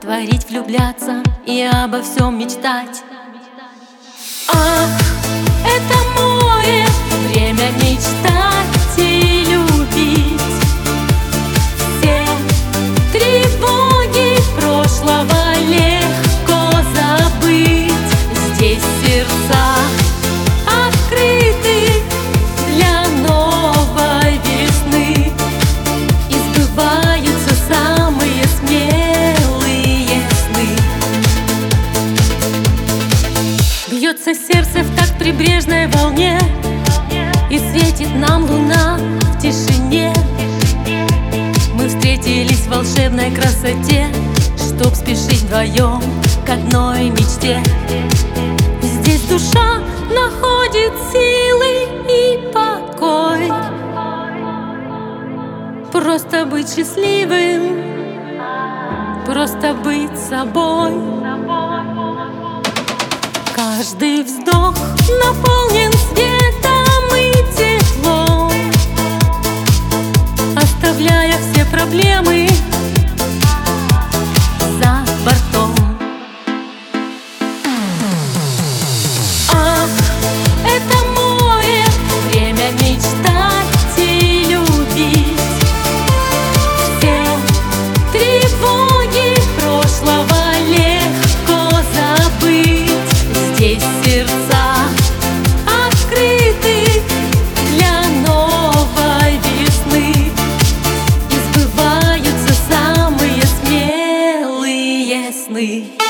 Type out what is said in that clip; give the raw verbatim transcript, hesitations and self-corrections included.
творить, влюбляться и обо всем мечтать. Ах, это море, время мечтать и любить. Все тревоги прошлого легко забыть. Здесь сердца открыты для новой весны, и сбываются самые смелые сны. Бьется сердце в такт прибрежной волне, и светит нам луна в тишине. Мы встретились в волшебной красоте, чтоб спешить вдвоем к одной мечте. Здесь душа находит силы и покой. Просто быть счастливым, просто быть собой. Каждый вздох наполнен светом и теплом, оставляя все проблемы за бортом. Ах, это море, время мечтать и любить. Все тревоги прошлого легко забыть. Здесь сердца открыты для новой весны, и сбываются самые смелые сны.